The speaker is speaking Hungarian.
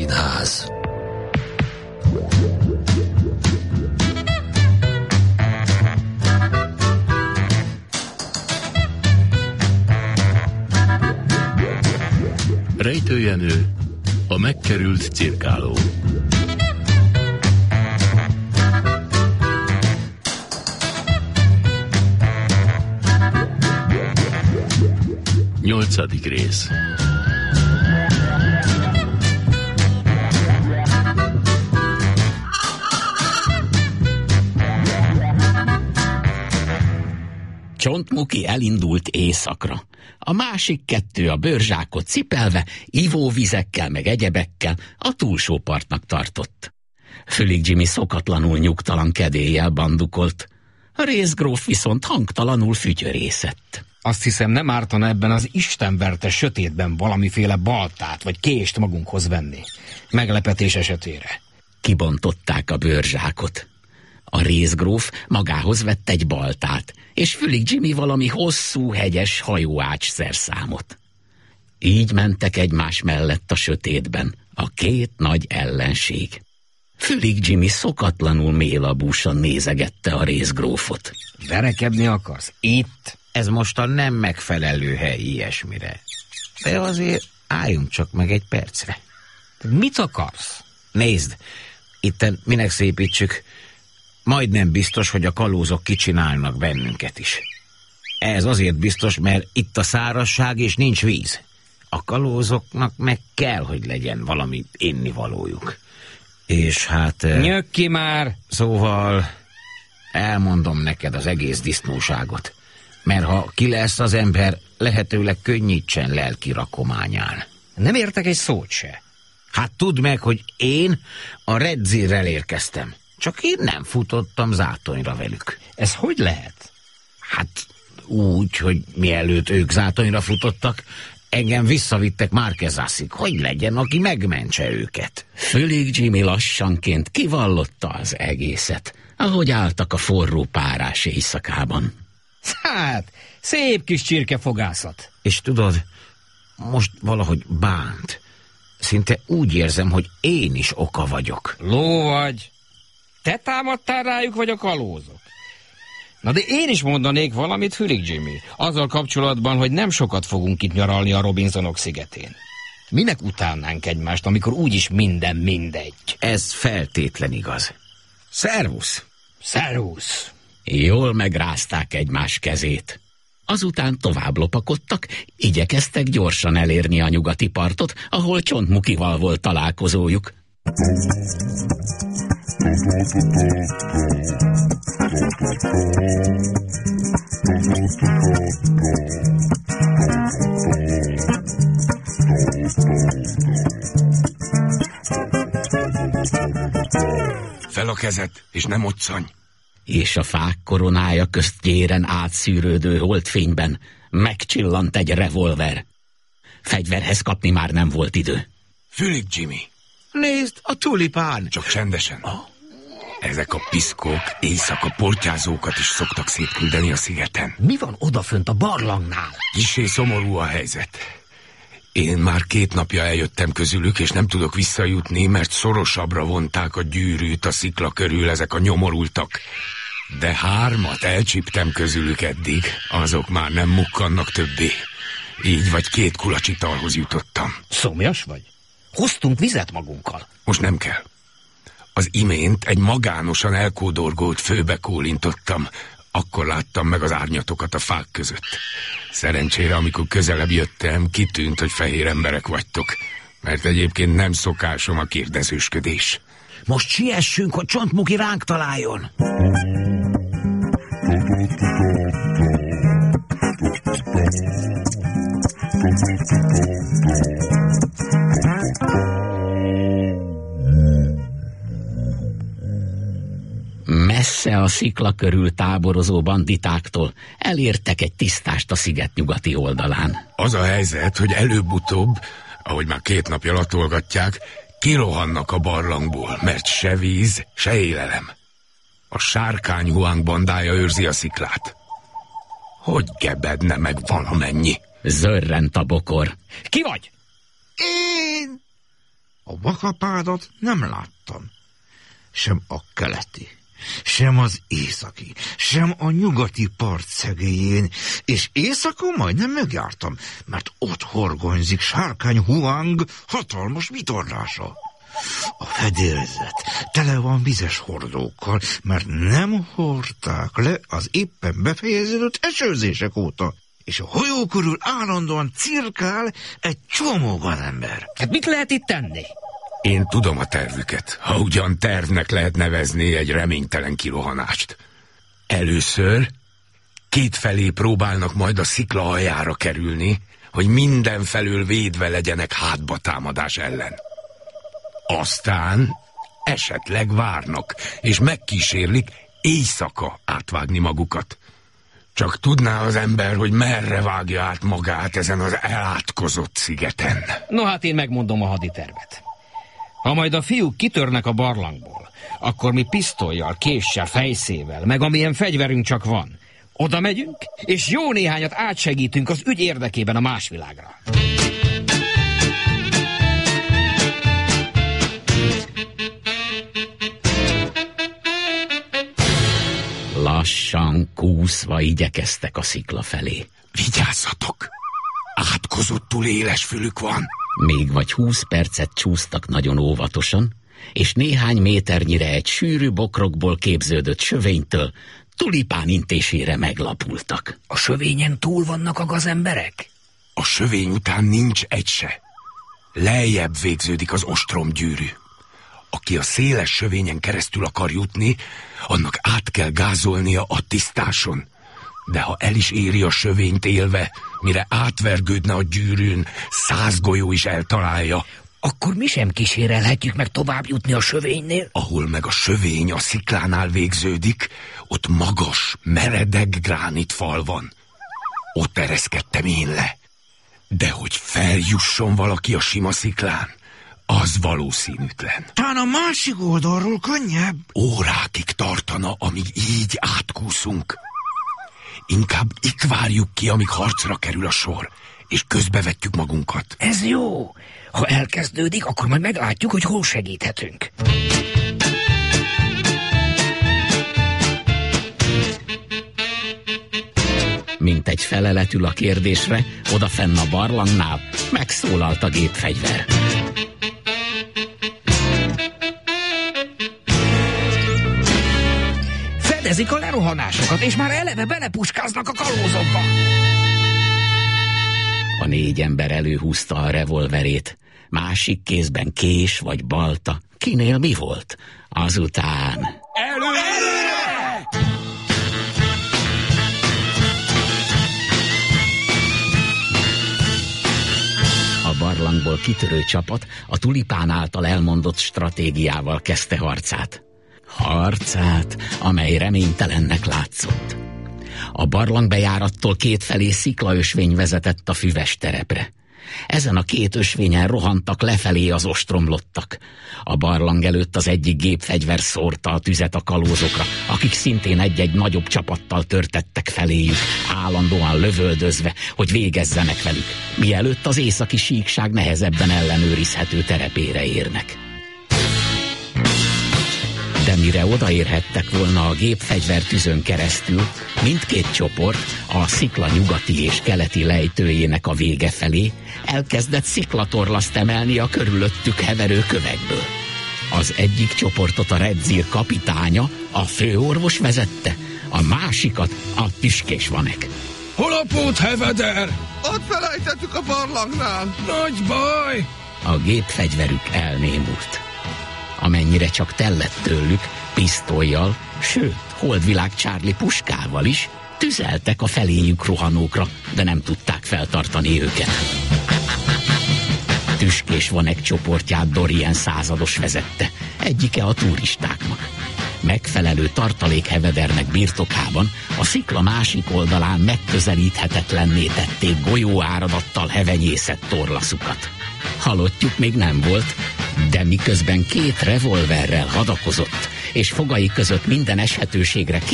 Színház. Rejtőjenő, a megkerült cirkáló. Nyolcadik rész. Csontmuki elindult északra. A másik kettő a bőrzsákot cipelve, ivóvizekkel meg egyebekkel a túlsó partnak tartott. Fülig Jimmy szokatlanul nyugtalan kedéllyel bandukolt. A részgróf viszont hangtalanul fütyörészett. Azt hiszem, nem ártana ebben az istenverte sötétben valamiféle baltát vagy kést magunkhoz venni. Meglepetés esetére. Kibontották a bőrzsákot. A részgróf magához vett egy baltát, és Fülig Jimmy valami hosszú, hegyes hajóács szerszámot. Így mentek egymás mellett a sötétben, a két nagy ellenség. Fülig Jimmy szokatlanul mélabúsan nézegette a részgrófot. Verekedni akarsz? Itt? Ez mostan nem megfelelő hely ilyesmire. De azért álljunk csak meg egy percre. Mit akarsz? Nézd, itten minek szépítsük, majdnem biztos, hogy a kalózok kicsinálnak bennünket is. Ez azért biztos, mert itt a szárazság és nincs víz. A kalózoknak meg kell, hogy legyen valami ennivalójuk. És hát... Nyögg ki már! Szóval elmondom neked az egész disznóságot. Mert ha ki lesz az ember, lehetőleg könnyítsen lelki rakományán. Nem értek egy szót se. Hát tudd meg, hogy én a Redzirrel érkeztem. Csak én nem futottam zátonyra velük. Ez hogy lehet? Hát úgy, hogy mielőtt ők zátonyra futottak, engem visszavittek Marquezasig, hogy legyen, aki megmentse őket. Fülig Jimmy lassanként kivallotta az egészet, ahogy álltak a forró párás éjszakában. Hát, szép kis csirkefogászat. És tudod, most valahogy bánt. Szinte úgy érzem, hogy én is oka vagyok. Ló vagy. Te támadtál rájuk, vagy a kalózok? Na de én is mondanék valamit, Fülig Jimmy, azzal kapcsolatban, hogy nem sokat fogunk itt nyaralni a Robinsonok szigetén. Minek utálnánk egymást, amikor úgyis minden mindegy? Ez feltétlen igaz. Szervusz! Szervusz! Jól megrázták egymás kezét. Azután tovább lopakodtak, igyekeztek gyorsan elérni a nyugati partot, ahol Csontmukival volt találkozójuk. Fel a kezed, és nem occanj! És a fák koronája közt gyéren átszűrődő holdfényben megcsillant egy revolver. Fegyverhez kapni már nem volt idő. Fülig Jimmy! Nézd, a tulipán! Csak csendesen. Ezek a piszkok éjszaka portyázókat is szoktak szétküldeni a szigeten. Mi van odafönt a barlangnál? Kissé szomorú a helyzet. Én már 2 napja eljöttem közülük, és nem tudok visszajutni, mert szorosabbra vonták a gyűrűt a szikla körül ezek a nyomorultak. De 3 elcsíptem közülük eddig, azok már nem mukkannak többé. Így vagy 2 kulacs italhoz jutottam. Szomjas vagy? Hoztunk vizet magunkkal. Most nem kell. Az imént egy magánosan elkódorgolt főbe kólintottam. Akkor láttam meg az árnyatokat a fák között. Szerencsére, amikor közelebb jöttem, kitűnt, hogy fehér emberek vagytok. Mert egyébként nem szokásom a kérdezősködés. Most siessünk, hogy Csontmuki ránk találjon. Messze a szikla körül táborozó banditáktól elértek egy tisztást a sziget nyugati oldalán. Az a helyzet, hogy előbb-utóbb, ahogy már 2 napja latolgatják, kirohannak a barlangból, mert se víz, se élelem. A sárkány Huang bandája őrzi a sziklát. Hogy gebedne meg valamennyi? Zörrent a bokor. Ki vagy? Én! A vakapádat nem láttam. Sem a keleti, sem az északi, sem a nyugati part szegélyén, és éjszakon majdnem megjártam, mert ott horgonyzik Sárkány Huang hatalmas vitorlása. A fedélzet tele van vizes hordókkal, mert nem hordták le az éppen befejeződött esőzések óta, és a hajó körül állandóan cirkál egy csomó gazember. Hát mit lehet itt tenni? Én tudom a tervüket, ha ugyan tervnek lehet nevezni egy reménytelen kirohanást. Először kétfelé próbálnak majd a szikla aljára kerülni, hogy mindenfelől védve legyenek hátbatámadás ellen. Aztán esetleg várnak, és megkísérlik éjszaka átvágni magukat. Csak tudná az ember, hogy merre vágja át magát ezen az elátkozott szigeten. No hát én megmondom a haditervet. Ha majd a fiúk kitörnek a barlangból, akkor mi pisztollyal, késsel, fejszével, meg amilyen fegyverünk csak van, oda megyünk, és jó néhányat átsegítünk az ügy érdekében a másvilágra. Lassan kúszva igyekeztek a szikla felé. Vigyázzatok! Átkozottul éles fülük van. Még vagy 20 percet csúsztak nagyon óvatosan, és néhány méternyire egy sűrű bokrokból képződött sövénytől tulipán intésére meglapultak. A sövényen túl vannak a gazemberek? A sövény után nincs egy se. Lejjebb végződik az ostromgyűrű. Aki a széles sövényen keresztül akar jutni, annak át kell gázolnia a tisztáson. De ha el is éri a sövényt élve, mire átvergődne a gyűrűn, 100 golyó is eltalálja. Akkor mi sem kísérelhetjük meg tovább jutni a sövénynél? Ahol meg a sövény a sziklánál végződik, ott magas, meredek gránitfal van. Ott ereszkedtem én le. De hogy feljusson valaki a sima sziklán, az valószínűtlen. Talán a másik oldalról könnyebb. Órákig tartana, amíg így átkúszunk. Inkább itt várjuk ki, amíg harcra kerül a sor, és közbevetjük magunkat. Ez jó. Ha elkezdődik, akkor majd meglátjuk, hogy hol segíthetünk. Mint egy feleletül a kérdésre, odafenn a barlangnál megszólalt a gépfegyver. Fedezik a lerohanásokat, és már eleve belepuskáznak a kalózokba. A 4 ember előhúzta a revolverét, másik kézben kés vagy balta. Kinél mi volt? Azután... Előre! A barlangból kitörő csapat a tulipán által elmondott stratégiával kezdte harcát. Harcát, amely reménytelennek látszott. A barlangbejárattól kétfelé sziklaösvény vezetett a füves terepre. Ezen a 2 ösvényen rohantak lefelé az ostromlottak. A barlang előtt az egyik gépfegyver szórta a tüzet a kalózokra, akik szintén egy-egy nagyobb csapattal törtettek feléjük, állandóan lövöldözve, hogy végezzenek velük, mielőtt az északi síkság nehezebben ellenőrizhető terepére érnek. De mire odaérhettek volna a gépfegyvertűzön keresztül, mindkét csoport a szikla nyugati és keleti lejtőjének a vége felé elkezdett sziklatorlaszt emelni a körülöttük heverő kövekből. Az egyik csoportot a Redzír kapitánya, a főorvos vezette, a másikat a Tüskés Vanek. Hol a Pótheveder? Ott felejtettük a barlangnál. Nagy baj! A gépfegyverük elnémult. Amennyire csak tellett tőlük, pisztollyal, sőt, Holdvilág Charlie puskával is tüzeltek a feléjük rohanókra, de nem tudták feltartani őket. Tüskés Vanek csoportját Dorien százados vezette, egyike a turistáknak. Megfelelő tartalékhevedernek birtokában a szikla másik oldalán megközelíthetetlenné tették golyóáradattal hevenyészett torlaszukat. Halottjuk még nem volt, de miközben 2 revolverrel hadakozott, és fogai között minden eshetőségre